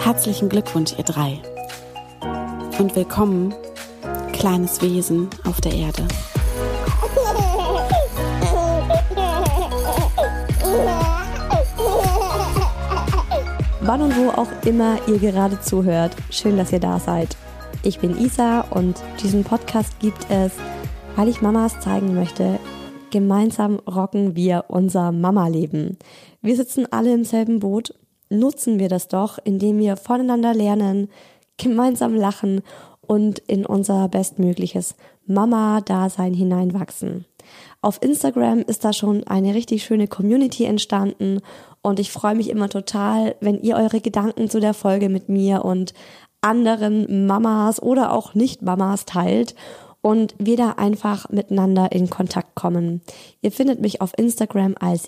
Herzlichen Glückwunsch, ihr drei. Und willkommen, kleines Wesen auf der Erde. Wann und wo auch immer ihr gerade zuhört, schön, dass ihr da seid. Ich bin Isa und diesen Podcast gibt es, weil ich Mamas zeigen möchte, gemeinsam rocken wir unser Mama-Leben. Wir sitzen alle im selben Boot, nutzen wir das doch, indem wir voneinander lernen, gemeinsam lachen und in unser bestmögliches Mama-Dasein hineinwachsen. Auf Instagram ist da schon eine richtig schöne Community entstanden und ich freue mich immer total, wenn ihr eure Gedanken zu der Folge mit mir und anderen Mamas oder auch Nicht-Mamas teilt und wir da einfach miteinander in Kontakt kommen. Ihr findet mich auf Instagram als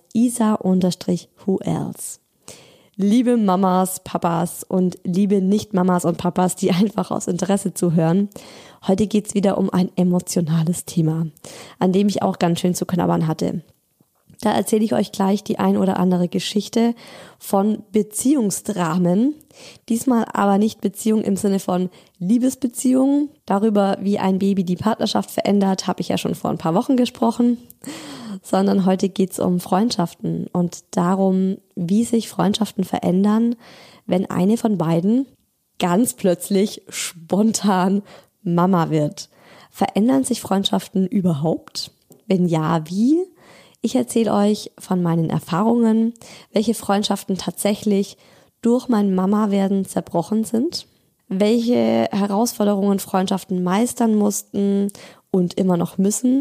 isa_whoelse. Liebe Mamas, Papas und liebe Nicht-Mamas und Papas, die einfach aus Interesse zuhören. Heute geht's wieder um ein emotionales Thema, an dem ich auch ganz schön zu knabbern hatte. Da erzähle ich euch gleich die ein oder andere Geschichte von Beziehungsdramen. Diesmal aber nicht Beziehung im Sinne von Liebesbeziehungen. Darüber, wie ein Baby die Partnerschaft verändert, habe ich ja schon vor ein paar Wochen gesprochen. Sondern heute geht's um Freundschaften und darum, wie sich Freundschaften verändern, wenn eine von beiden ganz plötzlich spontan Mama wird. Verändern sich Freundschaften überhaupt? Wenn ja, wie? Ich erzähle euch von meinen Erfahrungen, welche Freundschaften tatsächlich durch mein Mama-Werden zerbrochen sind, welche Herausforderungen Freundschaften meistern mussten und immer noch müssen,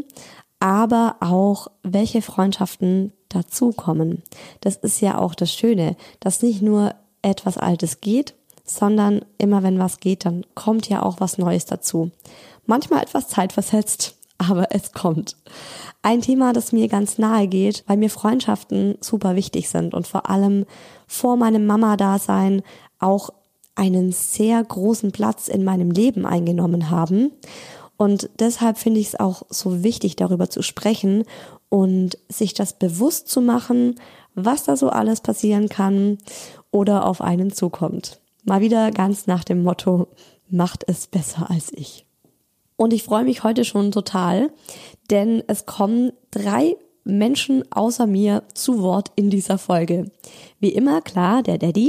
aber auch welche Freundschaften dazukommen. Das ist ja auch das Schöne, dass nicht nur etwas Altes geht, sondern immer wenn was geht, dann kommt ja auch was Neues dazu. Manchmal etwas zeitversetzt, aber es kommt. Ein Thema, das mir ganz nahe geht, weil mir Freundschaften super wichtig sind und vor allem vor meinem Mama-Dasein auch einen sehr großen Platz in meinem Leben eingenommen haben. Und deshalb finde ich es auch so wichtig, darüber zu sprechen und sich das bewusst zu machen, was da so alles passieren kann oder auf einen zukommt. Mal wieder ganz nach dem Motto, macht es besser als ich. Und ich freue mich heute schon total, denn es kommen 3 Menschen außer mir zu Wort in dieser Folge. Wie immer, klar, der Daddy,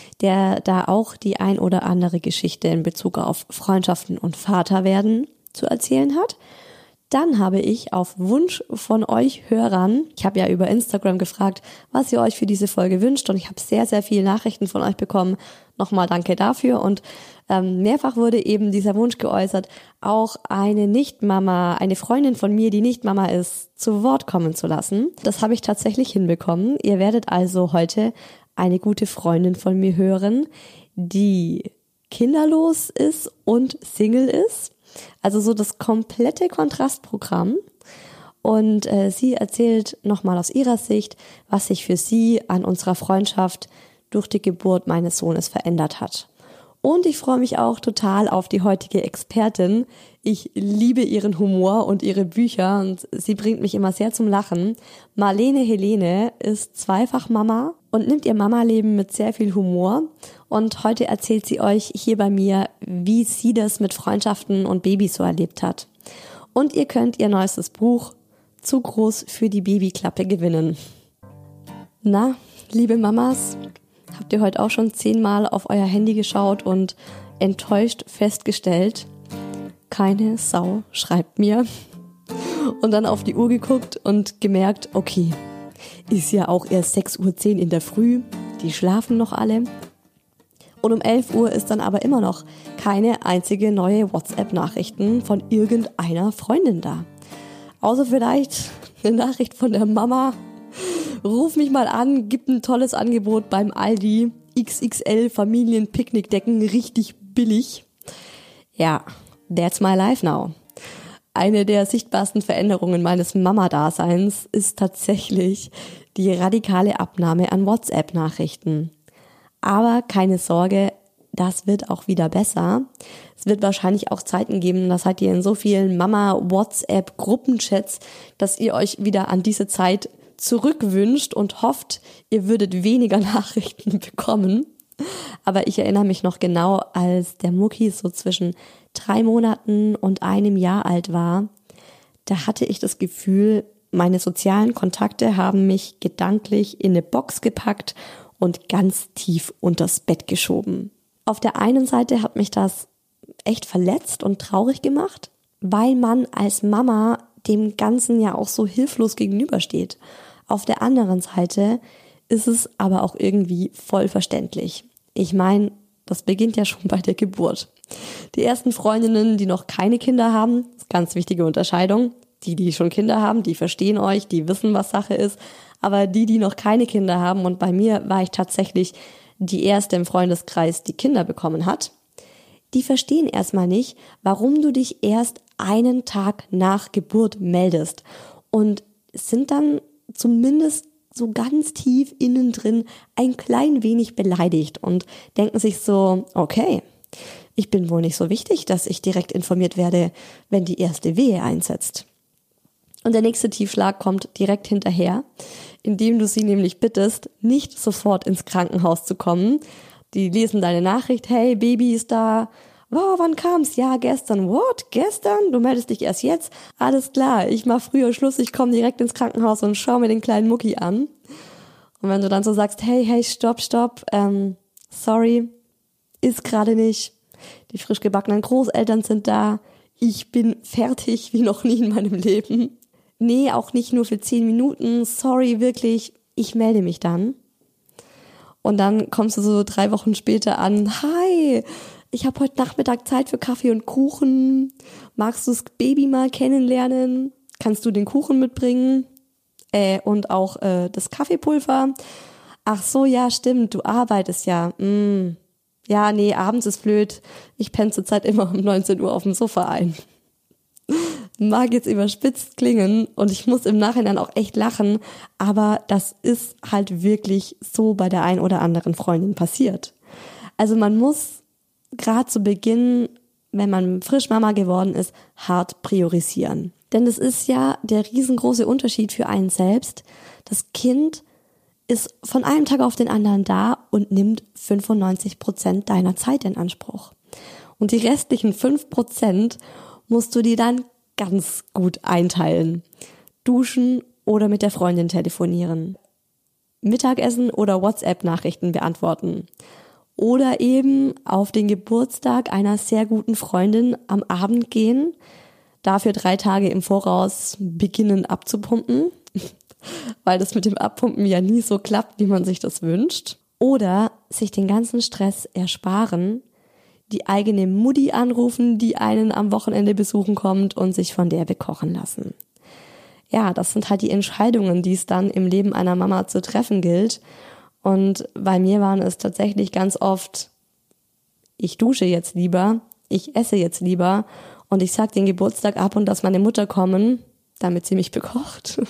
der da auch die ein oder andere Geschichte in Bezug auf Freundschaften und Vaterwerden zu erzählen hat. Dann habe ich auf Wunsch von euch Hörern, ich habe ja über Instagram gefragt, was ihr euch für diese Folge wünscht und ich habe sehr, sehr viele Nachrichten von euch bekommen. Nochmal danke dafür und mehrfach wurde eben dieser Wunsch geäußert, auch eine Nicht-Mama, eine Freundin von mir, die nicht Mama ist, zu Wort kommen zu lassen. Das habe ich tatsächlich hinbekommen. Ihr werdet also heute eine gute Freundin von mir hören, die kinderlos ist und Single ist. Also so das komplette Kontrastprogramm. Und sie erzählt nochmal aus ihrer Sicht, was sich für sie an unserer Freundschaft durch die Geburt meines Sohnes verändert hat. Und ich freue mich auch total auf die heutige Expertin. Ich liebe ihren Humor und ihre Bücher und sie bringt mich immer sehr zum Lachen. Marlene Helene ist zweifach Mama und nimmt ihr Mama-Leben mit sehr viel Humor. Und heute erzählt sie euch hier bei mir, wie sie das mit Freundschaften und Babys so erlebt hat. Und ihr könnt ihr neuestes Buch Zu groß für die Babyklappe gewinnen. Na, liebe Mamas, habt ihr heute auch schon 10-mal auf euer Handy geschaut und enttäuscht festgestellt, keine Sau schreibt mir. Und dann auf die Uhr geguckt und gemerkt, okay, ist ja auch erst 6:10 Uhr in der Früh, die schlafen noch alle. Und um 11 Uhr ist dann aber immer noch keine einzige neue WhatsApp-Nachrichten von irgendeiner Freundin da. Außer vielleicht eine Nachricht von der Mama. Ruf mich mal an, gibt ein tolles Angebot beim Aldi. XXL Familienpicknickdecken, richtig billig. Ja, that's my life now. Eine der sichtbarsten Veränderungen meines Mama-Daseins ist tatsächlich die radikale Abnahme an WhatsApp-Nachrichten. Aber keine Sorge, das wird auch wieder besser. Es wird wahrscheinlich auch Zeiten geben, da seid ihr in so vielen Mama-WhatsApp-Gruppenchats, dass ihr euch wieder an diese Zeit zurückwünscht und hofft, ihr würdet weniger Nachrichten bekommen. Aber ich erinnere mich noch genau, als der Mucki so zwischen 3 Monaten und 1 Jahr alt war, da hatte ich das Gefühl, meine sozialen Kontakte haben mich gedanklich in eine Box gepackt und ganz tief unters Bett geschoben. Auf der einen Seite hat mich das echt verletzt und traurig gemacht, weil man als Mama dem Ganzen ja auch so hilflos gegenübersteht. Auf der anderen Seite ist es aber auch irgendwie voll verständlich. Ich meine, das beginnt ja schon bei der Geburt. Die ersten Freundinnen, die noch keine Kinder haben, ist ganz wichtige Unterscheidung. Die schon Kinder haben, die verstehen euch, die wissen, was Sache ist. Aber die noch keine Kinder haben, und bei mir war ich tatsächlich die erste im Freundeskreis, die Kinder bekommen hat, die verstehen erstmal nicht, warum du dich erst einen Tag nach Geburt meldest und sind dann zumindest so ganz tief innen drin ein klein wenig beleidigt und denken sich so, okay, ich bin wohl nicht so wichtig, dass ich direkt informiert werde, wenn die erste Wehe einsetzt. Und der nächste Tiefschlag kommt direkt hinterher, indem du sie nämlich bittest, nicht sofort ins Krankenhaus zu kommen. Die lesen deine Nachricht, hey, Baby ist da. Wow, wann kam's? Ja, gestern. What? Gestern? Du meldest dich erst jetzt? Alles klar, ich mach früher Schluss, ich komme direkt ins Krankenhaus und schau mir den kleinen Mucki an. Und wenn du dann so sagst, hey, stopp, sorry, ist gerade nicht. Die frisch gebackenen Großeltern sind da. Ich bin fertig wie noch nie in meinem Leben. Nee, auch nicht nur für 10 Minuten. Sorry, wirklich, ich melde mich dann. Und dann kommst du so 3 Wochen später an. Hi, ich habe heute Nachmittag Zeit für Kaffee und Kuchen. Magst du das Baby mal kennenlernen? Kannst du den Kuchen mitbringen? Und auch das Kaffeepulver? Ach so, ja, stimmt, du arbeitest ja. Ja, nee, abends ist blöd. Ich penne zur Zeit immer um 19 Uhr auf dem Sofa ein. Mag jetzt überspitzt klingen und ich muss im Nachhinein auch echt lachen, aber das ist halt wirklich so bei der ein oder anderen Freundin passiert. Also man muss gerade zu Beginn, wenn man frisch Mama geworden ist, hart priorisieren. Denn es ist ja der riesengroße Unterschied für einen selbst. Das Kind ist von einem Tag auf den anderen da und nimmt 95% deiner Zeit in Anspruch. Und die restlichen 5% musst du dir dann ganz gut einteilen. Duschen oder mit der Freundin telefonieren. Mittagessen oder WhatsApp-Nachrichten beantworten. Oder eben auf den Geburtstag einer sehr guten Freundin am Abend gehen, dafür 3 Tage im Voraus beginnen abzupumpen, weil das mit dem Abpumpen ja nie so klappt, wie man sich das wünscht. Oder sich den ganzen Stress ersparen, die eigene Mutti anrufen, die einen am Wochenende besuchen kommt und sich von der bekochen lassen. Ja, das sind halt die Entscheidungen, die es dann im Leben einer Mama zu treffen gilt. Und bei mir waren es tatsächlich ganz oft, ich dusche jetzt lieber, ich esse jetzt lieber und ich sag den Geburtstag ab und dass meine Mutter kommen, damit sie mich bekocht.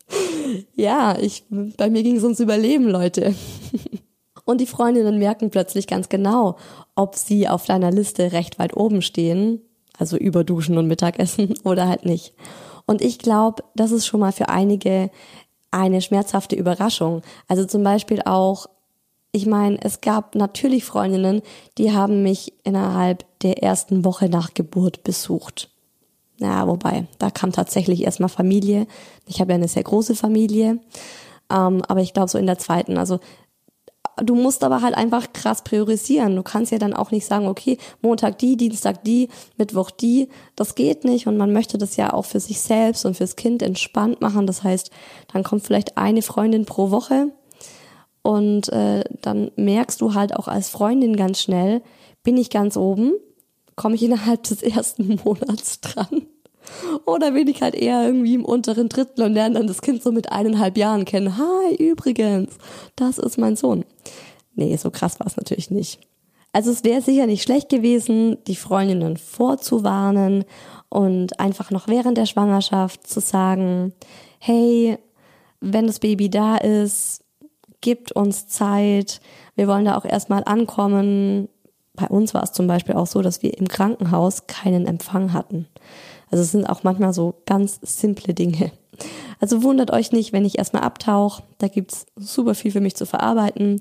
Ja, bei mir ging es ums Überleben, Leute. Und die Freundinnen merken plötzlich ganz genau, ob sie auf deiner Liste recht weit oben stehen, also über Duschen und Mittagessen oder halt nicht. Und ich glaube, das ist schon mal für einige eine schmerzhafte Überraschung. Also zum Beispiel auch, ich meine, es gab natürlich Freundinnen, die haben mich innerhalb der ersten Woche nach Geburt besucht. Ja, wobei, da kam tatsächlich erstmal Familie. Ich habe ja eine sehr große Familie, aber ich glaube so in der zweiten, also du musst aber halt einfach krass priorisieren. Du kannst ja dann auch nicht sagen, okay, Montag die, Dienstag die, Mittwoch die. Das geht nicht und man möchte das ja auch für sich selbst und fürs Kind entspannt machen. Das heißt, dann kommt vielleicht eine Freundin pro Woche und dann merkst du halt auch als Freundin ganz schnell, bin ich ganz oben, komme ich innerhalb des ersten Monats dran. Oder bin ich halt eher irgendwie im unteren Drittel und lerne dann das Kind so mit 1,5 Jahren kennen. Hi, übrigens, das ist mein Sohn. Nee, so krass war es natürlich nicht. Also es wäre sicher nicht schlecht gewesen, die Freundinnen vorzuwarnen und einfach noch während der Schwangerschaft zu sagen, hey, wenn das Baby da ist, gibt uns Zeit, wir wollen da auch erstmal ankommen. Bei uns war es zum Beispiel auch so, dass wir im Krankenhaus keinen Empfang hatten. Also es sind auch manchmal so ganz simple Dinge. Also wundert euch nicht, wenn ich erstmal abtauche. Da gibt's super viel für mich zu verarbeiten.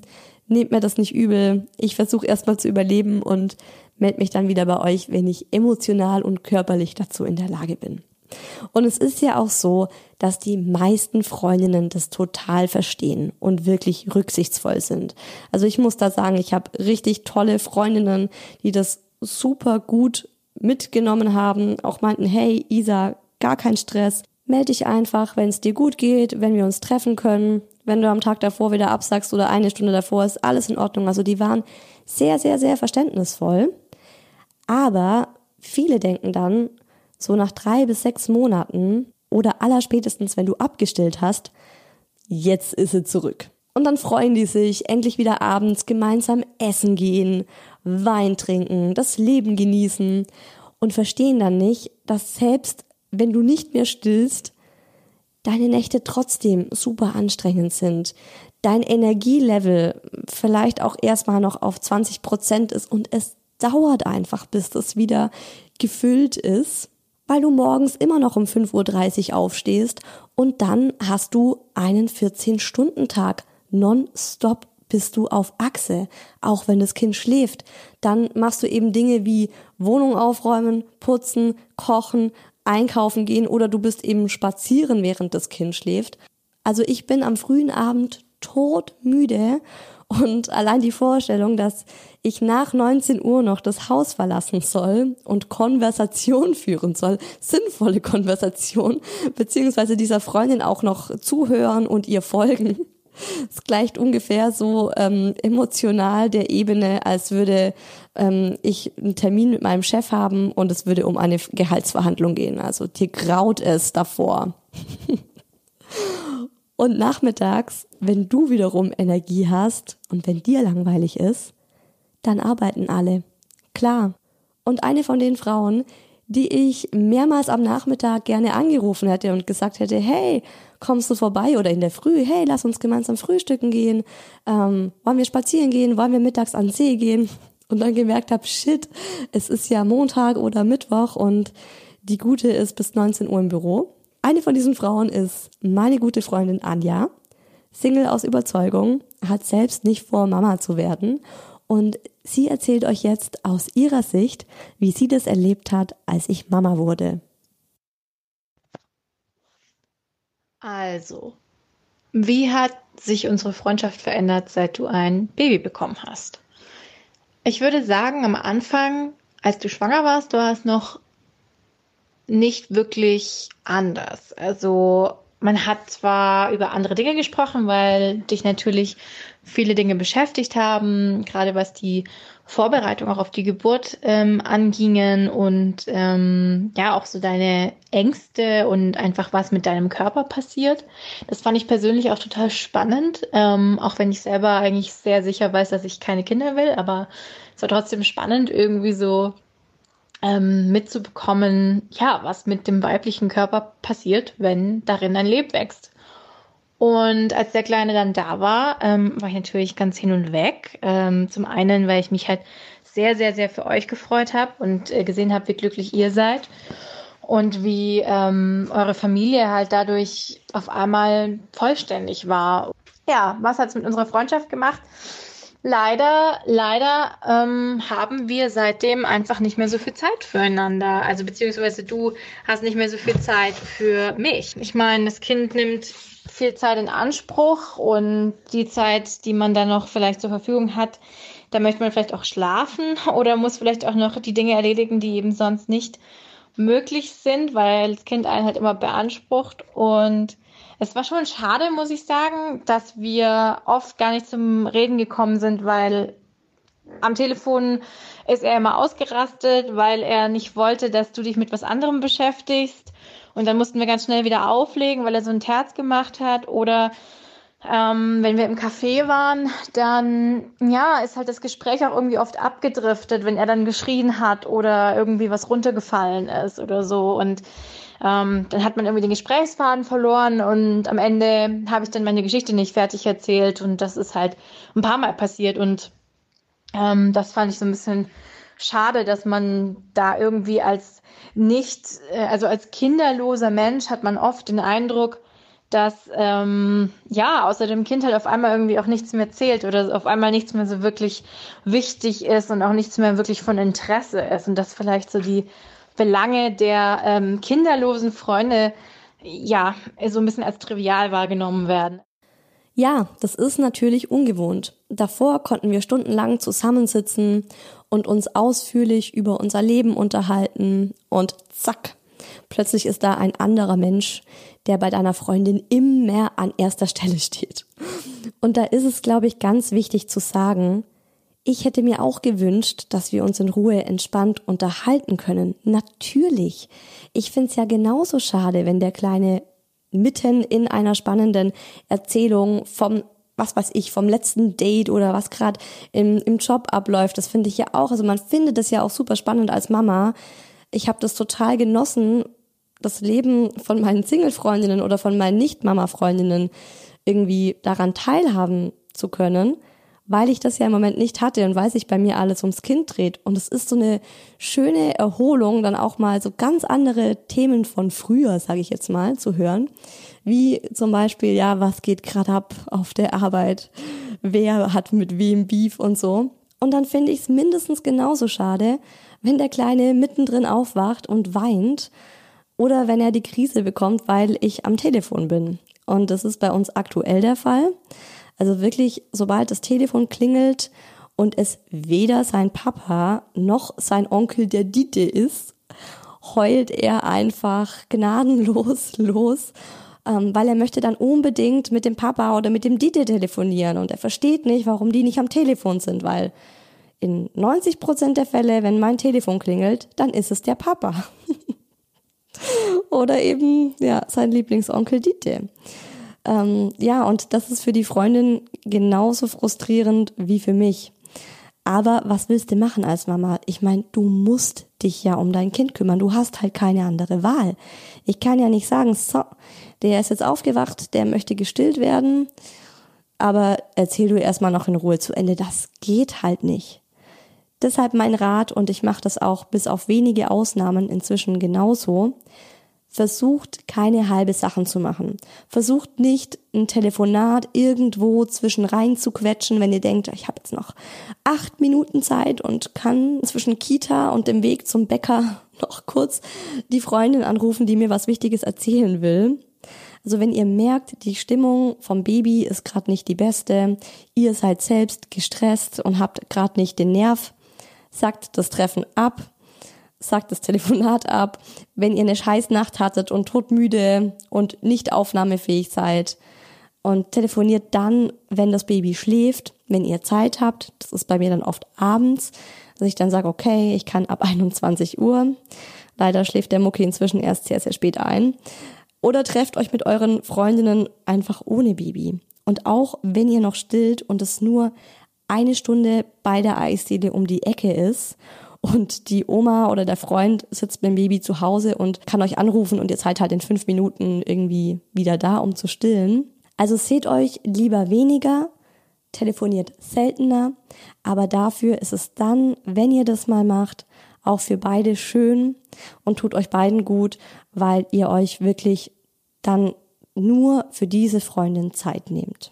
nehmt mir das nicht übel. Ich versuche erstmal zu überleben und melde mich dann wieder bei euch, wenn ich emotional und körperlich dazu in der Lage bin. Und es ist ja auch so, dass die meisten Freundinnen das total verstehen und wirklich rücksichtsvoll sind. Also ich muss da sagen, ich habe richtig tolle Freundinnen, die das super gut mitgenommen haben, auch meinten, hey Isa, gar kein Stress, melde dich einfach, wenn es dir gut geht, wenn wir uns treffen können. Wenn du am Tag davor wieder absagst oder eine Stunde davor, ist alles in Ordnung. Also die waren sehr, sehr, sehr verständnisvoll. Aber viele denken dann, so nach 3 bis 6 Monaten oder allerspätestens, wenn du abgestillt hast, jetzt ist sie zurück. Und dann freuen die sich, endlich wieder abends gemeinsam essen gehen, Wein trinken, das Leben genießen und verstehen dann nicht, dass selbst wenn du nicht mehr stillst, deine Nächte trotzdem super anstrengend sind, dein Energielevel vielleicht auch erstmal noch auf 20% ist und es dauert einfach, bis das wieder gefüllt ist, weil du morgens immer noch um 5:30 Uhr aufstehst und dann hast du einen 14-Stunden-Tag. Nonstop bist du auf Achse, auch wenn das Kind schläft. Dann machst du eben Dinge wie Wohnung aufräumen, putzen, kochen, einkaufen gehen oder du bist eben spazieren, während das Kind schläft. Also ich bin am frühen Abend todmüde und allein die Vorstellung, dass ich nach 19 Uhr noch das Haus verlassen soll und Konversation führen soll, sinnvolle Konversation, beziehungsweise dieser Freundin auch noch zuhören und ihr folgen. Es gleicht ungefähr so emotional der Ebene, als würde ich einen Termin mit meinem Chef haben und es würde um eine Gehaltsverhandlung gehen. Also dir graut es davor. Und nachmittags, wenn du wiederum Energie hast und wenn dir langweilig ist, dann arbeiten alle. Klar. Und eine von den Frauen, die ich mehrmals am Nachmittag gerne angerufen hätte und gesagt hätte, hey, kommst du vorbei? Oder in der Früh, hey, lass uns gemeinsam frühstücken gehen. Wollen wir spazieren gehen? Wollen wir mittags an den See gehen? Und dann gemerkt habe, shit, es ist ja Montag oder Mittwoch und die Gute ist bis 19 Uhr im Büro. Eine von diesen Frauen ist meine gute Freundin Anja, Single aus Überzeugung, hat selbst nicht vor, Mama zu werden und sie erzählt euch jetzt aus ihrer Sicht, wie sie das erlebt hat, als ich Mama wurde. Also, wie hat sich unsere Freundschaft verändert, seit du ein Baby bekommen hast? Ich würde sagen, am Anfang, als du schwanger warst, war es noch nicht wirklich anders. Also man hat zwar über andere Dinge gesprochen, weil dich natürlich viele Dinge beschäftigt haben, gerade was die Vorbereitung auch auf die Geburt angingen und ja auch so deine Ängste und einfach was mit deinem Körper passiert. Das fand ich persönlich auch total spannend, auch wenn ich selber eigentlich sehr sicher weiß, dass ich keine Kinder will, aber es war trotzdem spannend, irgendwie so mitzubekommen, ja, was mit dem weiblichen Körper passiert, wenn darin ein Leben wächst. Und als der Kleine dann da war, war ich natürlich ganz hin und weg. Zum einen, weil ich mich halt sehr, sehr, sehr für euch gefreut habe und gesehen habe, wie glücklich ihr seid und wie eure Familie halt dadurch auf einmal vollständig war. Ja, was hat es mit unserer Freundschaft gemacht? Leider haben wir seitdem einfach nicht mehr so viel Zeit füreinander. Also beziehungsweise du hast nicht mehr so viel Zeit für mich. Ich meine, das Kind nimmt viel Zeit in Anspruch und die Zeit, die man dann noch vielleicht zur Verfügung hat, da möchte man vielleicht auch schlafen oder muss vielleicht auch noch die Dinge erledigen, die eben sonst nicht möglich sind, weil das Kind einen halt immer beansprucht. Und es war schon schade, muss ich sagen, dass wir oft gar nicht zum Reden gekommen sind, weil am Telefon ist er immer ausgerastet, weil er nicht wollte, dass du dich mit was anderem beschäftigst. Und dann mussten wir ganz schnell wieder auflegen, weil er so ein Terz gemacht hat. Oder wenn wir im Café waren, dann ja, ist halt das Gespräch auch irgendwie oft abgedriftet, wenn er dann geschrien hat oder irgendwie was runtergefallen ist oder so. Und dann hat man irgendwie den Gesprächsfaden verloren und am Ende habe ich dann meine Geschichte nicht fertig erzählt und das ist halt ein paar Mal passiert und das fand ich so ein bisschen schade, dass man da irgendwie als kinderloser Mensch hat man oft den Eindruck, dass außer dem Kind halt auf einmal irgendwie auch nichts mehr zählt oder auf einmal nichts mehr so wirklich wichtig ist und auch nichts mehr wirklich von Interesse ist und dass vielleicht so die Belange der kinderlosen Freunde so ein bisschen als trivial wahrgenommen werden. Ja, das ist natürlich ungewohnt. Davor konnten wir stundenlang zusammensitzen und uns ausführlich über unser Leben unterhalten und zack, plötzlich ist da ein anderer Mensch, der bei deiner Freundin immer an erster Stelle steht. Und da ist es, glaube ich, ganz wichtig zu sagen, ich hätte mir auch gewünscht, dass wir uns in Ruhe entspannt unterhalten können. Natürlich. Ich find's ja genauso schade, wenn der Kleine mitten in einer spannenden Erzählung vom letzten Date oder was gerade im Job abläuft. Das finde ich ja auch. Also man findet das ja auch super spannend als Mama. Ich habe das total genossen, das Leben von meinen Single-Freundinnen oder von meinen Nicht-Mama-Freundinnen irgendwie daran teilhaben zu können, weil ich das ja im Moment nicht hatte und weil sich bei mir alles ums Kind dreht. Und es ist so eine schöne Erholung, dann auch mal so ganz andere Themen von früher, sage ich jetzt mal, zu hören. Wie zum Beispiel, was geht gerade ab auf der Arbeit? Wer hat mit wem Beef und so? Und dann finde ich es mindestens genauso schade, wenn der Kleine mittendrin aufwacht und weint oder wenn er die Krise bekommt, weil ich am Telefon bin. Und das ist bei uns aktuell der Fall. Also wirklich, sobald das Telefon klingelt und es weder sein Papa noch sein Onkel der Dieter ist, heult er einfach gnadenlos los, weil er möchte dann unbedingt mit dem Papa oder mit dem Dieter telefonieren und er versteht nicht, warum die nicht am Telefon sind, weil in 90% der Fälle, wenn mein Telefon klingelt, dann ist es der Papa. Oder eben, sein Lieblingsonkel Dieter. Und das ist für die Freundin genauso frustrierend wie für mich. Aber was willst du machen als Mama? Ich meine, du musst dich ja um dein Kind kümmern. Du hast halt keine andere Wahl. Ich kann ja nicht sagen, so, der ist jetzt aufgewacht, der möchte gestillt werden, aber erzähl du erstmal noch in Ruhe zu Ende. Das geht halt nicht. Deshalb mein Rat, und ich mache das auch bis auf wenige Ausnahmen inzwischen genauso, versucht keine halbe Sachen zu machen. Versucht nicht ein Telefonat irgendwo zwischen rein zu quetschen, wenn ihr denkt, ich habe jetzt noch 8 Minuten Zeit und kann zwischen Kita und dem Weg zum Bäcker noch kurz die Freundin anrufen, die mir was Wichtiges erzählen will. Also wenn ihr merkt, die Stimmung vom Baby ist gerade nicht die beste, ihr seid selbst gestresst und habt gerade nicht den Nerv, sagt das Treffen ab. Sagt das Telefonat ab, wenn ihr eine Scheißnacht hattet und todmüde und nicht aufnahmefähig seid und telefoniert dann, wenn das Baby schläft, wenn ihr Zeit habt. Das ist bei mir dann oft abends, dass ich dann sage, okay, ich kann ab 21 Uhr. Leider schläft der Mucki inzwischen erst sehr, sehr spät ein. Oder trefft euch mit euren Freundinnen einfach ohne Baby. Und auch wenn ihr noch stillt und es nur 1 Stunde bei der Eisdiele um die Ecke ist und die Oma oder der Freund sitzt mit dem Baby zu Hause und kann euch anrufen und ihr seid halt in 5 Minuten irgendwie wieder da, um zu stillen. Also seht euch lieber weniger, telefoniert seltener, aber dafür ist es dann, wenn ihr das mal macht, auch für beide schön und tut euch beiden gut, weil ihr euch wirklich dann nur für diese Freundin Zeit nehmt.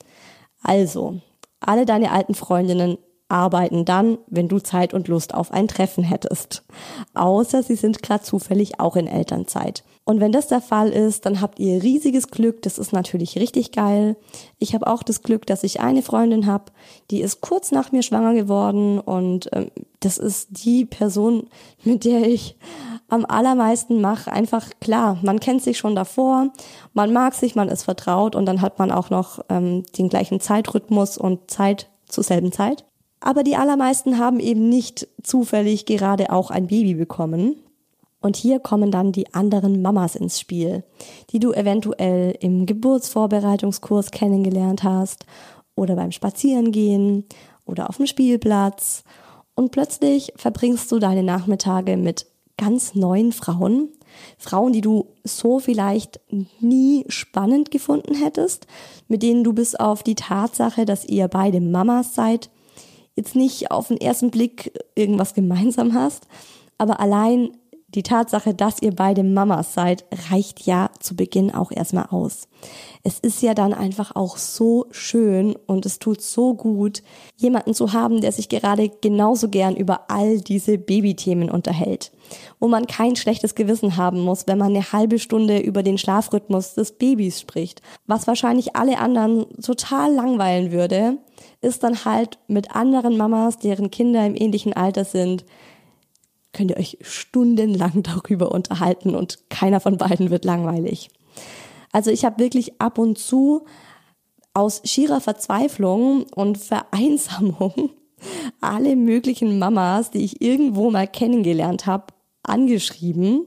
Also, alle deine alten Freundinnen arbeiten dann, wenn du Zeit und Lust auf ein Treffen hättest. Außer sie sind gerade zufällig auch in Elternzeit. Und wenn das der Fall ist, dann habt ihr riesiges Glück. Das ist natürlich richtig geil. Ich habe auch das Glück, dass ich eine Freundin habe, die ist kurz nach mir schwanger geworden und das ist die Person, mit der ich am allermeisten mache. Einfach klar, man kennt sich schon davor, man mag sich, man ist vertraut und dann hat man auch noch den gleichen Zeitrhythmus und Zeit zur selben Zeit. Aber die allermeisten haben eben nicht zufällig gerade auch ein Baby bekommen. Und hier kommen dann die anderen Mamas ins Spiel, die du eventuell im Geburtsvorbereitungskurs kennengelernt hast oder beim Spazierengehen oder auf dem Spielplatz. Und plötzlich verbringst du deine Nachmittage mit ganz neuen Frauen, die du so vielleicht nie spannend gefunden hättest, mit denen du bis auf die Tatsache, dass ihr beide Mamas seid, jetzt nicht auf den ersten Blick irgendwas gemeinsam hast, aber allein Die Tatsache, dass ihr beide Mamas seid, reicht ja zu Beginn auch erstmal aus. Es ist ja dann einfach auch so schön und es tut so gut, jemanden zu haben, der sich gerade genauso gern über all diese Babythemen unterhält. Wo man kein schlechtes Gewissen haben muss, wenn man eine halbe Stunde über den Schlafrhythmus des Babys spricht. Was wahrscheinlich alle anderen total langweilen würde, ist dann halt mit anderen Mamas, deren Kinder im ähnlichen Alter sind, könnt ihr euch stundenlang darüber unterhalten und keiner von beiden wird langweilig. Also ich habe wirklich ab und zu aus schierer Verzweiflung und Vereinsamung alle möglichen Mamas, die ich irgendwo mal kennengelernt habe, angeschrieben.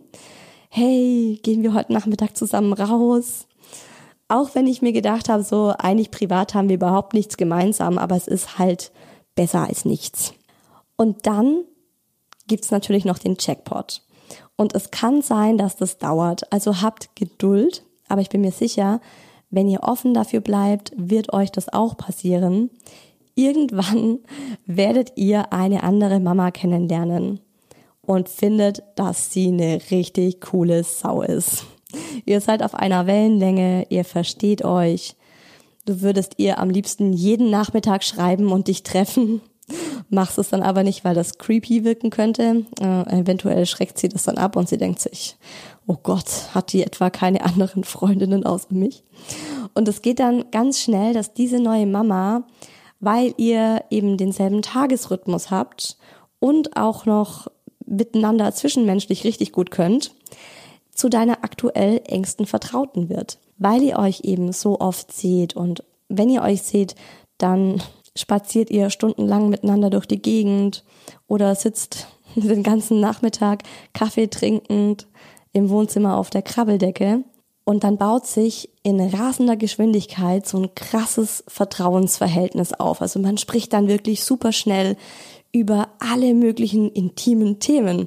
Hey, gehen wir heute Nachmittag zusammen raus? Auch wenn ich mir gedacht habe, so eigentlich privat haben wir überhaupt nichts gemeinsam, aber es ist halt besser als nichts. Und dann gibt's natürlich noch den Jackpot. Und es kann sein, dass das dauert. Also habt Geduld, aber ich bin mir sicher, wenn ihr offen dafür bleibt, wird euch das auch passieren. Irgendwann werdet ihr eine andere Mama kennenlernen und findet, dass sie eine richtig coole Sau ist. Ihr seid auf einer Wellenlänge, ihr versteht euch. Du würdest ihr am liebsten jeden Nachmittag schreiben und dich treffen. Machst es dann aber nicht, weil das creepy wirken könnte. Eventuell schreckt sie das dann ab und sie denkt sich, oh Gott, hat die etwa keine anderen Freundinnen außer mich? Und es geht dann ganz schnell, dass diese neue Mama, weil ihr eben denselben Tagesrhythmus habt und auch noch miteinander zwischenmenschlich richtig gut könnt, zu deiner aktuell engsten Vertrauten wird. Weil ihr euch eben so oft seht und wenn ihr euch seht, dann spaziert ihr stundenlang miteinander durch die Gegend oder sitzt den ganzen Nachmittag Kaffee trinkend im Wohnzimmer auf der Krabbeldecke und dann baut sich in rasender Geschwindigkeit so ein krasses Vertrauensverhältnis auf. Also man spricht dann wirklich super schnell über alle möglichen intimen Themen.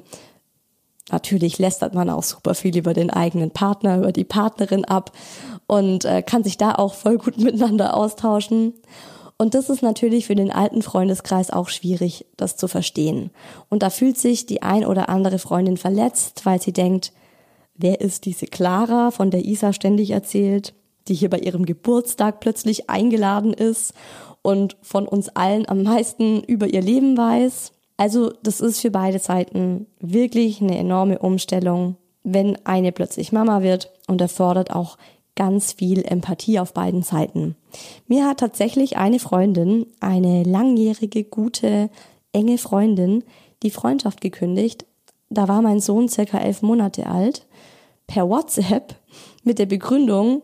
Natürlich lästert man auch super viel über den eigenen Partner, über die Partnerin ab und kann sich da auch voll gut miteinander austauschen. Und das ist natürlich für den alten Freundeskreis auch schwierig, das zu verstehen. Und da fühlt sich die ein oder andere Freundin verletzt, weil sie denkt, wer ist diese Clara, von der Isa ständig erzählt, die hier bei ihrem Geburtstag plötzlich eingeladen ist und von uns allen am meisten über ihr Leben weiß. Also das ist für beide Seiten wirklich eine enorme Umstellung, wenn eine plötzlich Mama wird und erfordert auch ganz viel Empathie auf beiden Seiten. Mir hat tatsächlich eine Freundin, eine langjährige, gute, enge Freundin, die Freundschaft gekündigt. Da war mein Sohn circa 11 Monate alt, per WhatsApp mit der Begründung,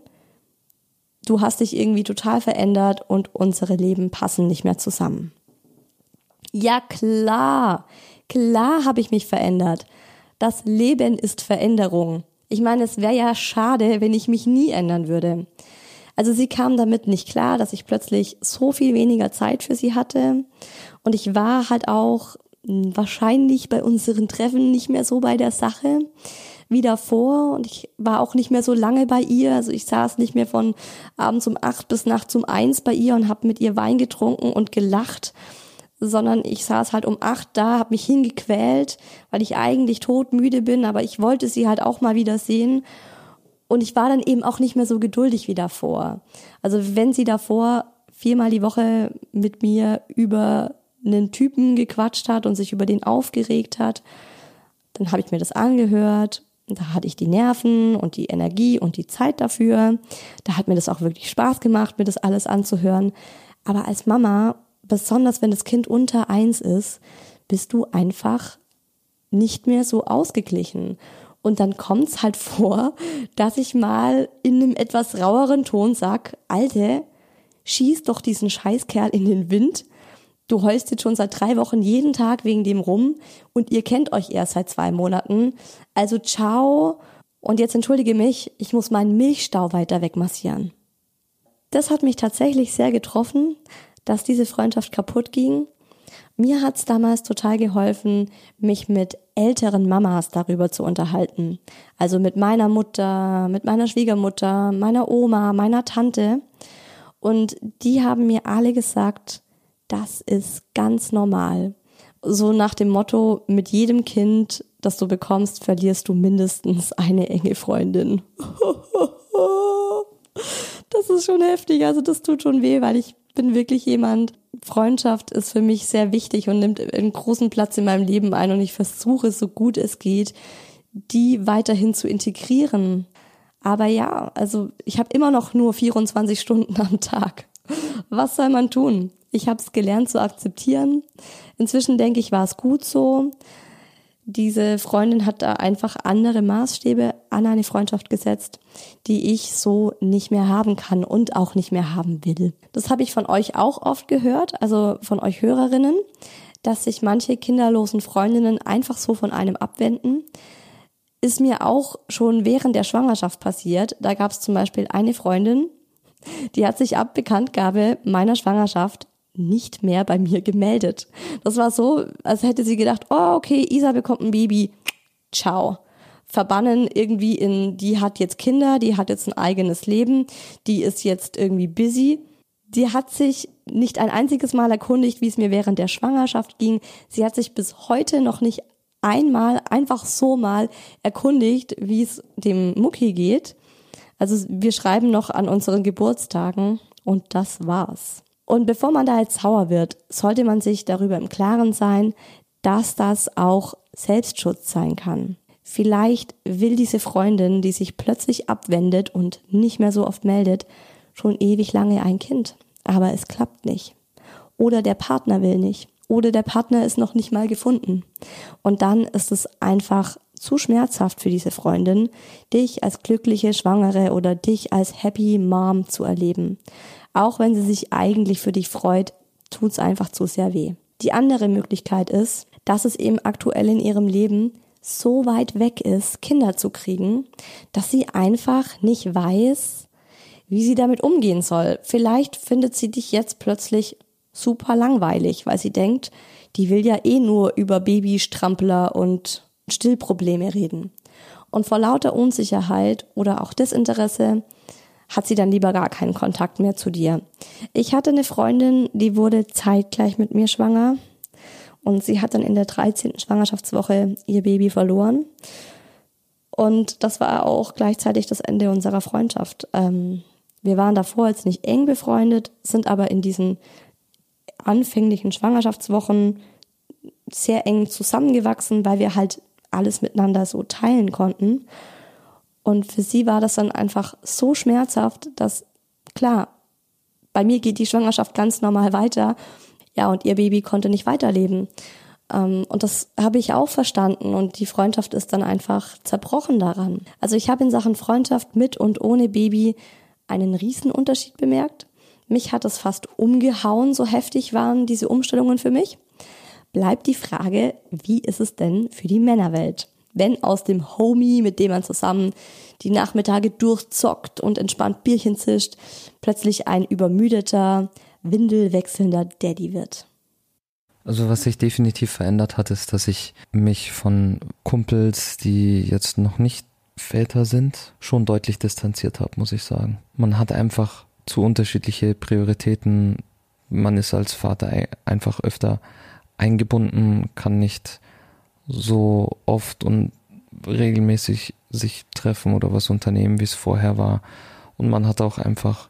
du hast dich irgendwie total verändert und unsere Leben passen nicht mehr zusammen. Ja klar habe ich mich verändert. Das Leben ist Veränderung. Ich meine, es wäre ja schade, wenn ich mich nie ändern würde. Also sie kam damit nicht klar, dass ich plötzlich so viel weniger Zeit für sie hatte. Und ich war halt auch wahrscheinlich bei unseren Treffen nicht mehr so bei der Sache wie davor. Und ich war auch nicht mehr so lange bei ihr. Also ich saß nicht mehr von abends um 8 bis nachts um 1 bei ihr und habe mit ihr Wein getrunken und gelacht, sondern ich saß halt um 8 da, habe mich hingequält, weil ich eigentlich todmüde bin, aber ich wollte sie halt auch mal wieder sehen und ich war dann eben auch nicht mehr so geduldig wie davor. Also wenn sie davor 4-mal die Woche mit mir über einen Typen gequatscht hat und sich über den aufgeregt hat, dann habe ich mir das angehört, da hatte ich die Nerven und die Energie und die Zeit dafür, da hat mir das auch wirklich Spaß gemacht, mir das alles anzuhören, aber als Mama, besonders wenn das Kind unter 1 ist, bist du einfach nicht mehr so ausgeglichen. Und dann kommt's halt vor, dass ich mal in einem etwas raueren Ton sag, Alte, schieß doch diesen Scheißkerl in den Wind. Du heulst jetzt schon seit 3 Wochen jeden Tag wegen dem rum und ihr kennt euch erst seit 2 Monaten. Also ciao. Und jetzt entschuldige mich, ich muss meinen Milchstau weiter wegmassieren. Das hat mich tatsächlich sehr getroffen, dass diese Freundschaft kaputt ging. Mir hat's damals total geholfen, mich mit älteren Mamas darüber zu unterhalten. Also mit meiner Mutter, mit meiner Schwiegermutter, meiner Oma, meiner Tante. Und die haben mir alle gesagt, das ist ganz normal. So nach dem Motto, mit jedem Kind, das du bekommst, verlierst du mindestens eine enge Freundin. Das ist schon heftig, also das tut schon weh, weil ich bin wirklich jemand, Freundschaft ist für mich sehr wichtig und nimmt einen großen Platz in meinem Leben ein und ich versuche, so gut es geht, die weiterhin zu integrieren. Aber ja, also ich habe immer noch nur 24 Stunden am Tag. Was soll man tun? Ich habe es gelernt zu akzeptieren. Inzwischen denke ich, war es gut so. Diese Freundin hat da einfach andere Maßstäbe an eine Freundschaft gesetzt, die ich so nicht mehr haben kann und auch nicht mehr haben will. Das habe ich von euch auch oft gehört, also von euch Hörerinnen, dass sich manche kinderlosen Freundinnen einfach so von einem abwenden. Ist mir auch schon während der Schwangerschaft passiert. Da gab es zum Beispiel eine Freundin, die hat sich ab Bekanntgabe meiner Schwangerschaft nicht mehr bei mir gemeldet. Das war so, als hätte sie gedacht, oh okay, Isa bekommt ein Baby, ciao. Verbannen irgendwie die hat jetzt Kinder, die hat jetzt ein eigenes Leben, die ist jetzt irgendwie busy. Die hat sich nicht ein einziges Mal erkundigt, wie es mir während der Schwangerschaft ging. Sie hat sich bis heute noch nicht einmal, einfach so mal erkundigt, wie es dem Mucki geht. Also wir schreiben noch an unseren Geburtstagen und das war's. Und bevor man da jetzt sauer wird, sollte man sich darüber im Klaren sein, dass das auch Selbstschutz sein kann. Vielleicht will diese Freundin, die sich plötzlich abwendet und nicht mehr so oft meldet, schon ewig lange ein Kind. Aber es klappt nicht. Oder der Partner will nicht. Oder der Partner ist noch nicht mal gefunden. Und dann ist es einfach zu schmerzhaft für diese Freundin, dich als glückliche Schwangere oder dich als Happy Mom zu erleben. Auch wenn sie sich eigentlich für dich freut, tut's einfach zu sehr weh. Die andere Möglichkeit ist, dass es eben aktuell in ihrem Leben so weit weg ist, Kinder zu kriegen, dass sie einfach nicht weiß, wie sie damit umgehen soll. Vielleicht findet sie dich jetzt plötzlich super langweilig, weil sie denkt, die will ja eh nur über Babystrampler und Stillprobleme reden. Und vor lauter Unsicherheit oder auch Desinteresse hat sie dann lieber gar keinen Kontakt mehr zu dir. Ich hatte eine Freundin, die wurde zeitgleich mit mir schwanger und sie hat dann in der 13. Schwangerschaftswoche ihr Baby verloren. Und das war auch gleichzeitig das Ende unserer Freundschaft. Wir waren davor jetzt nicht eng befreundet, sind aber in diesen anfänglichen Schwangerschaftswochen sehr eng zusammengewachsen, weil wir halt alles miteinander so teilen konnten. Und für sie war das dann einfach so schmerzhaft, dass, klar, bei mir geht die Schwangerschaft ganz normal weiter. Ja, und ihr Baby konnte nicht weiterleben. Und das habe ich auch verstanden. Und die Freundschaft ist dann einfach zerbrochen daran. Also ich habe in Sachen Freundschaft mit und ohne Baby einen riesen Unterschied bemerkt. Mich hat es fast umgehauen, so heftig waren diese Umstellungen für mich. Bleibt die Frage, wie ist es denn für die Männerwelt? Wenn aus dem Homie, mit dem man zusammen die Nachmittage durchzockt und entspannt Bierchen zischt, plötzlich ein übermüdeter, windelwechselnder Daddy wird. Also was sich definitiv verändert hat, ist, dass ich mich von Kumpels, die jetzt noch nicht Väter sind, schon deutlich distanziert habe, muss ich sagen. Man hat einfach zu unterschiedliche Prioritäten. Man ist als Vater einfach öfter eingebunden, kann nicht so oft und regelmäßig sich treffen oder was unternehmen, wie es vorher war. Und man hat auch einfach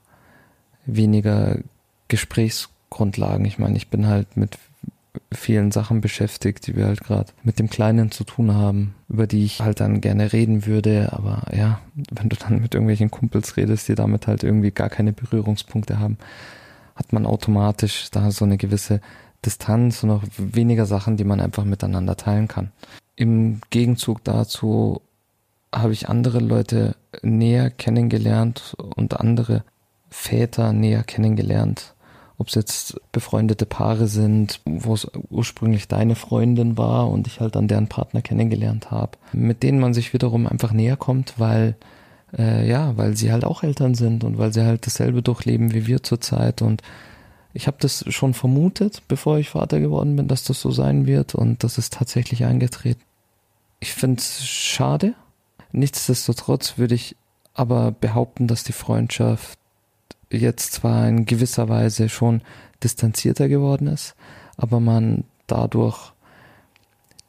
weniger Gesprächsgrundlagen. Ich meine, ich bin halt mit vielen Sachen beschäftigt, die wir halt gerade mit dem Kleinen zu tun haben, über die ich halt dann gerne reden würde. Aber ja, wenn du dann mit irgendwelchen Kumpels redest, die damit halt irgendwie gar keine Berührungspunkte haben, hat man automatisch da so eine gewisse Distanz und auch weniger Sachen, die man einfach miteinander teilen kann. Im Gegenzug dazu habe ich andere Leute näher kennengelernt und andere Väter näher kennengelernt. Ob es jetzt befreundete Paare sind, wo es ursprünglich deine Freundin war und ich halt dann deren Partner kennengelernt habe, mit denen man sich wiederum einfach näher kommt, weil sie halt auch Eltern sind und weil sie halt dasselbe durchleben wie wir zurzeit. Und ich habe das schon vermutet, bevor ich Vater geworden bin, dass das so sein wird, und das ist tatsächlich eingetreten. Ich finde es schade. Nichtsdestotrotz würde ich aber behaupten, dass die Freundschaft jetzt zwar in gewisser Weise schon distanzierter geworden ist, aber man dadurch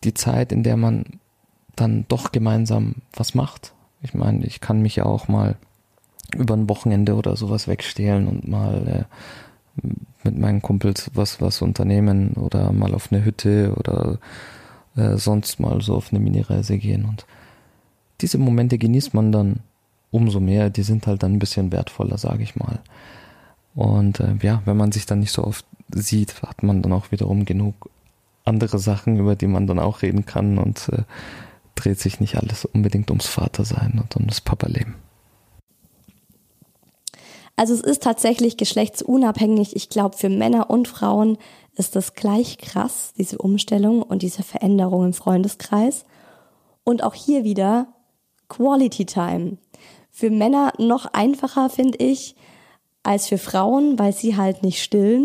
die Zeit, in der man dann doch gemeinsam was macht. Ich meine, ich kann mich ja auch mal über ein Wochenende oder sowas wegstehlen und mal mit meinen Kumpels was unternehmen oder mal auf eine Hütte oder sonst mal so auf eine Minireise gehen. Und diese Momente genießt man dann umso mehr. Die sind halt dann ein bisschen wertvoller, sage ich mal. Und wenn man sich dann nicht so oft sieht, hat man dann auch wiederum genug andere Sachen, über die man dann auch reden kann und dreht sich nicht alles unbedingt ums Vatersein und um das Papaleben. Also es ist tatsächlich geschlechtsunabhängig. Ich glaube, für Männer und Frauen ist das gleich krass, diese Umstellung und diese Veränderung im Freundeskreis. Und auch hier wieder Quality Time. Für Männer noch einfacher, finde ich, als für Frauen, weil sie halt nicht stillen.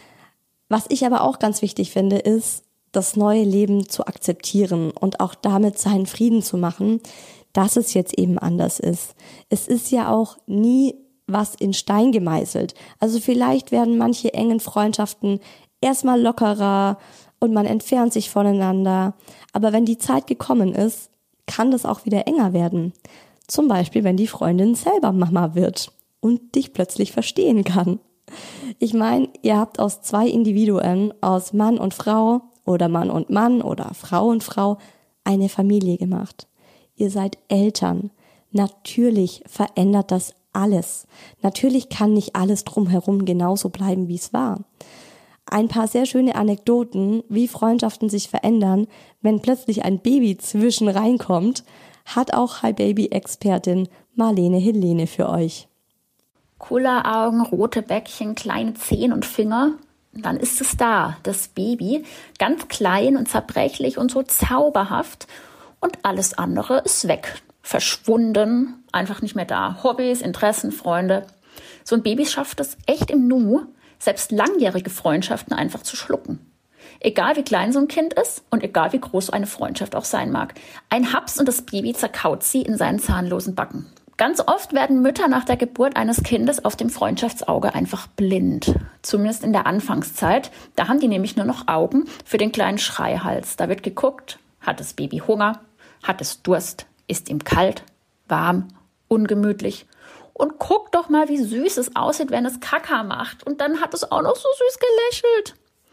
Was ich aber auch ganz wichtig finde, ist, das neue Leben zu akzeptieren und auch damit seinen Frieden zu machen, dass es jetzt eben anders ist. Es ist ja auch nie was in Stein gemeißelt. Also vielleicht werden manche engen Freundschaften erstmal lockerer und man entfernt sich voneinander. Aber wenn die Zeit gekommen ist, kann das auch wieder enger werden. Zum Beispiel, wenn die Freundin selber Mama wird und dich plötzlich verstehen kann. Ich meine, ihr habt aus 2 Individuen, aus Mann und Frau oder Mann und Mann oder Frau und Frau, eine Familie gemacht. Ihr seid Eltern. Natürlich verändert das alles. Natürlich kann nicht alles drumherum genauso bleiben, wie es war. Ein paar sehr schöne Anekdoten, wie Freundschaften sich verändern, wenn plötzlich ein Baby zwischen reinkommt, hat auch Hi-Baby-Expertin Marlene Helene für euch. Kulleraugen, rote Bäckchen, kleine Zehen und Finger. Dann ist es da, das Baby, ganz klein und zerbrechlich und so zauberhaft. Und alles andere ist weg, verschwunden, einfach nicht mehr da. Hobbys, Interessen, Freunde. So ein Baby schafft es echt im Nu, selbst langjährige Freundschaften einfach zu schlucken. Egal wie klein so ein Kind ist und egal wie groß eine Freundschaft auch sein mag. Ein Haps und das Baby zerkaut sie in seinen zahnlosen Backen. Ganz oft werden Mütter nach der Geburt eines Kindes auf dem Freundschaftsauge einfach blind. Zumindest in der Anfangszeit. Da haben die nämlich nur noch Augen für den kleinen Schreihals. Da wird geguckt, hat das Baby Hunger, hat es Durst, ist ihm kalt, warm, ungemütlich. Und guck doch mal, wie süß es aussieht, wenn es Kaka macht. Und dann hat es auch noch so süß gelächelt.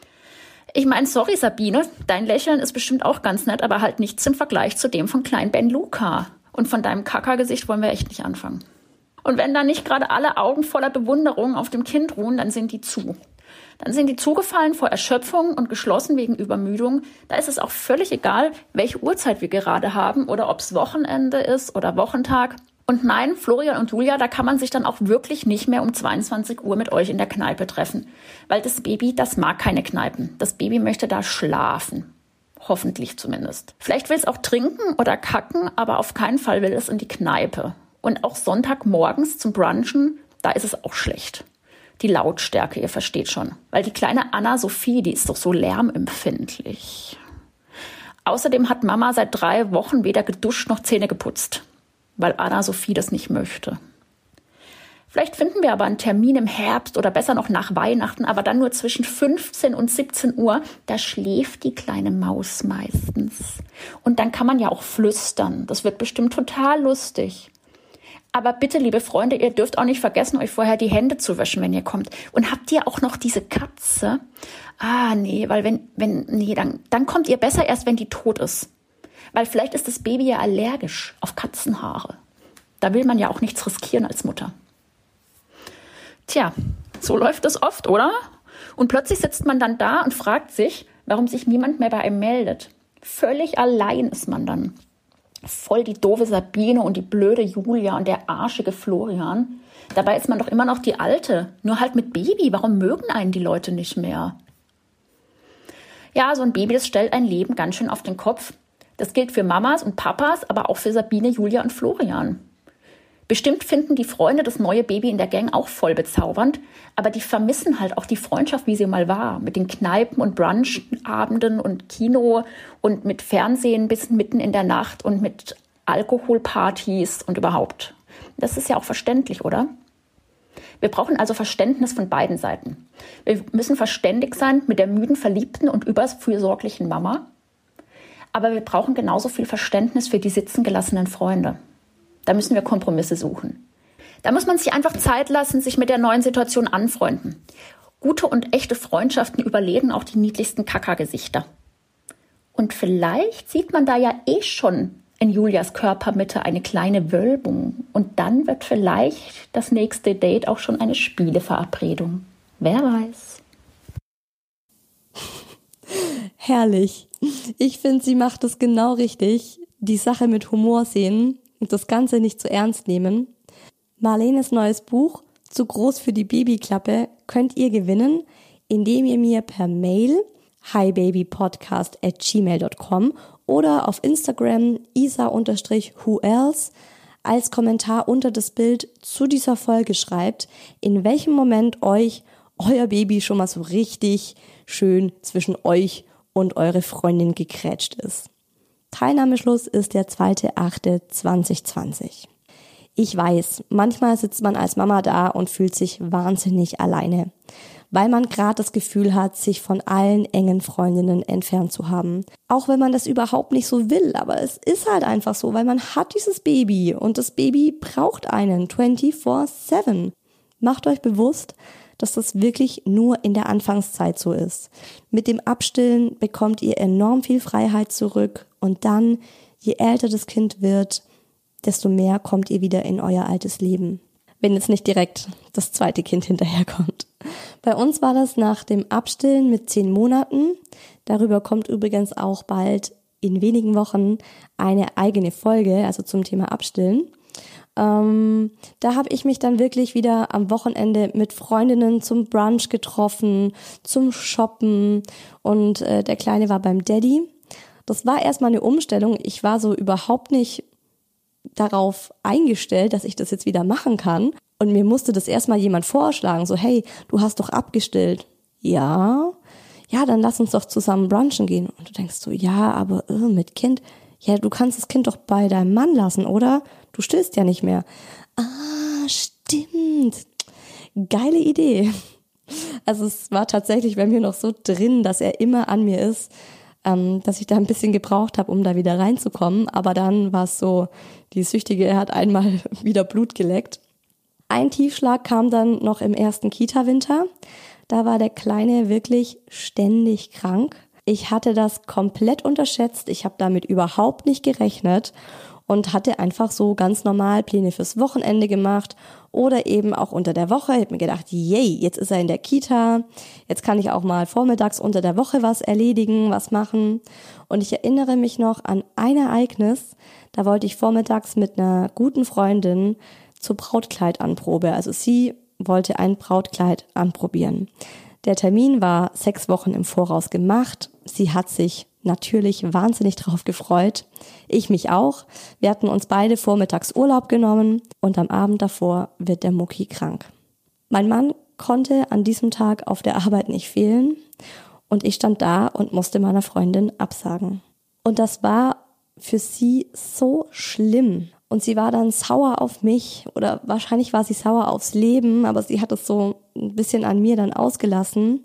Ich meine, sorry Sabine, dein Lächeln ist bestimmt auch ganz nett, aber halt nichts im Vergleich zu dem von klein Ben Luca. Und von deinem Kaka-Gesicht wollen wir echt nicht anfangen. Und wenn dann nicht gerade alle Augen voller Bewunderung auf dem Kind ruhen, dann sind die zu. Dann sind die zugefallen vor Erschöpfung und geschlossen wegen Übermüdung. Da ist es auch völlig egal, welche Uhrzeit wir gerade haben oder ob es Wochenende ist oder Wochentag. Und nein, Florian und Julia, da kann man sich dann auch wirklich nicht mehr um 22 Uhr mit euch in der Kneipe treffen. Weil das Baby, das mag keine Kneipen. Das Baby möchte da schlafen. Hoffentlich zumindest. Vielleicht will es auch trinken oder kacken, aber auf keinen Fall will es in die Kneipe. Und auch Sonntagmorgens zum Brunchen, da ist es auch schlecht. Die Lautstärke, ihr versteht schon. Weil die kleine Anna-Sophie, die ist doch so lärmempfindlich. Außerdem hat Mama seit 3 Wochen weder geduscht noch Zähne geputzt. Weil Anna-Sophie das nicht möchte. Vielleicht finden wir aber einen Termin im Herbst oder besser noch nach Weihnachten, aber dann nur zwischen 15 und 17 Uhr. Da schläft die kleine Maus meistens. Und dann kann man ja auch flüstern. Das wird bestimmt total lustig. Aber bitte, liebe Freunde, ihr dürft auch nicht vergessen, euch vorher die Hände zu waschen, wenn ihr kommt. Und habt ihr auch noch diese Katze? Nee, weil dann kommt ihr besser erst, wenn die tot ist. Weil vielleicht ist das Baby ja allergisch auf Katzenhaare. Da will man ja auch nichts riskieren als Mutter. Tja, so läuft es oft, oder? Und plötzlich sitzt man dann da und fragt sich, warum sich niemand mehr bei einem meldet. Völlig allein ist man dann. Voll die doofe Sabine und die blöde Julia und der arschige Florian. Dabei ist man doch immer noch die Alte, nur halt mit Baby. Warum mögen einen die Leute nicht mehr? Ja, so ein Baby, das stellt ein Leben ganz schön auf den Kopf. Das gilt für Mamas und Papas, aber auch für Sabine, Julia und Florian. Bestimmt finden die Freunde das neue Baby in der Gang auch voll bezaubernd, aber die vermissen halt auch die Freundschaft, wie sie mal war, mit den Kneipen und Brunchabenden und Kino und mit Fernsehen bis mitten in der Nacht und mit Alkoholpartys und überhaupt. Das ist ja auch verständlich, oder? Wir brauchen also Verständnis von beiden Seiten. Wir müssen verständig sein mit der müden, verliebten und überfürsorglichen Mama. Aber wir brauchen genauso viel Verständnis für die sitzen gelassenen Freunde. Da müssen wir Kompromisse suchen. Da muss man sich einfach Zeit lassen, sich mit der neuen Situation anfreunden. Gute und echte Freundschaften überleben auch die niedlichsten Kackergesichter. Und vielleicht sieht man da ja schon in Julias Körpermitte eine kleine Wölbung. Und dann wird vielleicht das nächste Date auch schon eine Spieleverabredung. Wer weiß. Herrlich. Ich finde, sie macht es genau richtig. Die Sache mit Humor sehen und das Ganze nicht zu ernst nehmen. Marlenes neues Buch Zu groß für die Babyklappe könnt ihr gewinnen, indem ihr mir per Mail hibabypodcast@gmail.com oder auf Instagram isa_whoelse als Kommentar unter das Bild zu dieser Folge schreibt, in welchem Moment euch euer Baby schon mal so richtig schön zwischen euch und eure Freundin gekrätscht ist. Teilnahmeschluss ist der 2.8.2020. Ich weiß, manchmal sitzt man als Mama da und fühlt sich wahnsinnig alleine, weil man gerade das Gefühl hat, sich von allen engen Freundinnen entfernt zu haben. Auch wenn man das überhaupt nicht so will, aber es ist halt einfach so, weil man hat dieses Baby und das Baby braucht einen 24/7. Macht euch bewusst, dass das wirklich nur in der Anfangszeit so ist. Mit dem Abstillen bekommt ihr enorm viel Freiheit zurück und dann, je älter das Kind wird, desto mehr kommt ihr wieder in euer altes Leben. Wenn jetzt nicht direkt das zweite Kind hinterherkommt. Bei uns war das nach dem Abstillen mit 10 Monaten. Darüber kommt übrigens auch bald in wenigen Wochen eine eigene Folge, also zum Thema Abstillen. Da habe ich mich dann wirklich wieder am Wochenende mit Freundinnen zum Brunch getroffen, zum Shoppen und der Kleine war beim Daddy. Das war erstmal eine Umstellung. Ich war so überhaupt nicht darauf eingestellt, dass ich das jetzt wieder machen kann. Und mir musste das erstmal jemand vorschlagen, so hey, du hast doch abgestillt. Ja, dann lass uns doch zusammen brunchen gehen. Und du denkst so, ja, aber mit Kind, ja, du kannst das Kind doch bei deinem Mann lassen, oder? Du stillst ja nicht mehr. Ah, stimmt. Geile Idee. Also es war tatsächlich bei mir noch so drin, dass er immer an mir ist, dass ich da ein bisschen gebraucht habe, um da wieder reinzukommen. Aber dann war es so, die Süchtige hat einmal wieder Blut geleckt. Ein Tiefschlag kam dann noch im ersten Kita-Winter. Da war der Kleine wirklich ständig krank. Ich hatte das komplett unterschätzt. Ich habe damit überhaupt nicht gerechnet und hatte einfach so ganz normal Pläne fürs Wochenende gemacht oder eben auch unter der Woche. Ich habe mir gedacht, yay, jetzt ist er in der Kita, jetzt kann ich auch mal vormittags unter der Woche was erledigen, was machen. Und ich erinnere mich noch an ein Ereignis, da wollte ich vormittags mit einer guten Freundin zur Brautkleidanprobe. Also sie wollte ein Brautkleid anprobieren. Der Termin war 6 Wochen im Voraus gemacht. Sie hat sich natürlich wahnsinnig drauf gefreut. Ich mich auch. Wir hatten uns beide vormittags Urlaub genommen und am Abend davor wird der Mucki krank. Mein Mann konnte an diesem Tag auf der Arbeit nicht fehlen und ich stand da und musste meiner Freundin absagen. Und das war für sie so schlimm. Und sie war dann sauer auf mich oder wahrscheinlich war sie sauer aufs Leben, aber sie hat es so ein bisschen an mir dann ausgelassen.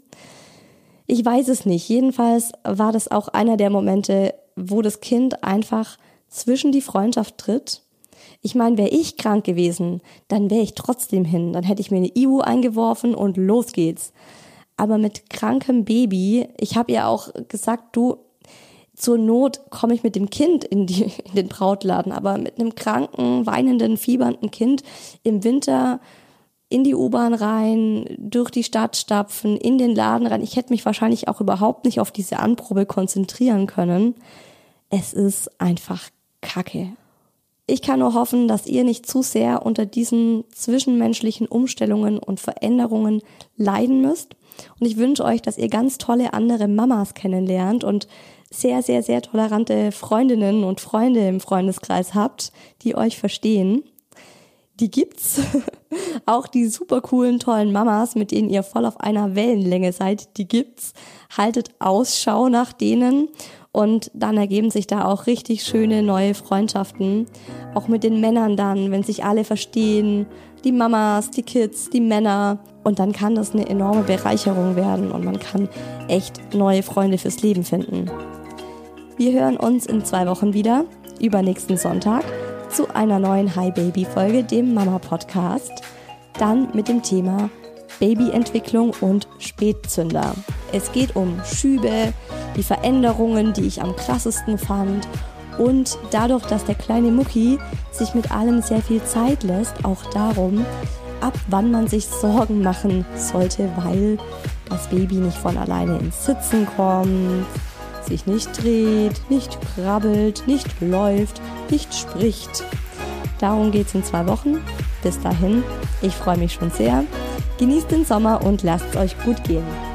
Ich weiß es nicht. Jedenfalls war das auch einer der Momente, wo das Kind einfach zwischen die Freundschaft tritt. Ich meine, wäre ich krank gewesen, dann wäre ich trotzdem hin. Dann hätte ich mir eine IU eingeworfen und los geht's. Aber mit krankem Baby, ich habe ihr auch gesagt, du, zur Not komme ich mit dem Kind in den Brautladen, aber mit einem kranken, weinenden, fiebernden Kind im Winter in die U-Bahn rein, durch die Stadt stapfen, in den Laden rein. Ich hätte mich wahrscheinlich auch überhaupt nicht auf diese Anprobe konzentrieren können. Es ist einfach Kacke. Ich kann nur hoffen, dass ihr nicht zu sehr unter diesen zwischenmenschlichen Umstellungen und Veränderungen leiden müsst. Und ich wünsche euch, dass ihr ganz tolle andere Mamas kennenlernt und sehr, sehr, sehr tolerante Freundinnen und Freunde im Freundeskreis habt, die euch verstehen. Die gibt's. Auch die super coolen, tollen Mamas, mit denen ihr voll auf einer Wellenlänge seid, die gibt's. Haltet Ausschau nach denen und dann ergeben sich da auch richtig schöne neue Freundschaften. Auch mit den Männern dann, wenn sich alle verstehen, die Mamas, die Kids, die Männer. Und dann kann das eine enorme Bereicherung werden und man kann echt neue Freunde fürs Leben finden. Wir hören uns in 2 Wochen wieder, übernächsten Sonntag, zu einer neuen Hi Baby Folge, dem Mama Podcast. Dann mit dem Thema Babyentwicklung und Spätzünder. Es geht um Schübe, die Veränderungen, die ich am krassesten fand und dadurch, dass der kleine Mucki sich mit allem sehr viel Zeit lässt, auch darum, ab wann man sich Sorgen machen sollte, weil das Baby nicht von alleine ins Sitzen kommt, sich nicht dreht, nicht krabbelt, nicht läuft, nicht spricht. Darum geht's in 2 Wochen. Bis dahin, ich freue mich schon sehr. Genießt den Sommer und lasst es euch gut gehen.